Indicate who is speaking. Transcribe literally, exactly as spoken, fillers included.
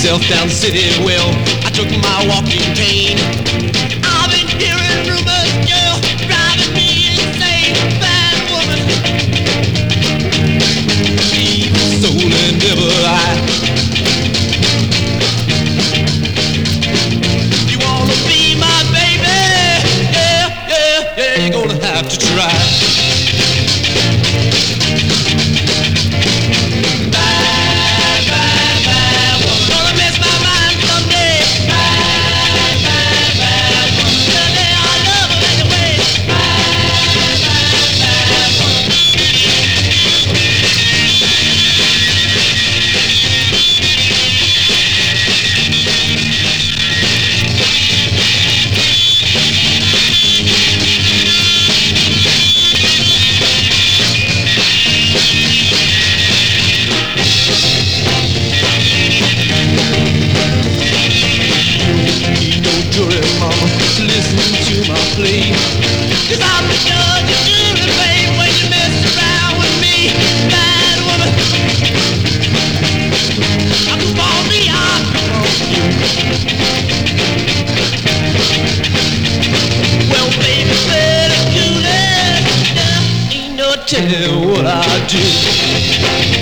Speaker 1: myself down the city. Well, I took my walking cane. I've been hearing rumors, girl, driving me insane. Bad woman, evil soul and devil eye. You wanna be my baby? Yeah, yeah, yeah, you're gonna have to try. Cause I'm the judge of jury, babe, when you mess around with me. Bad woman, I come on me, I come on you. Well, baby, better cool it. Ain't no telling what I do.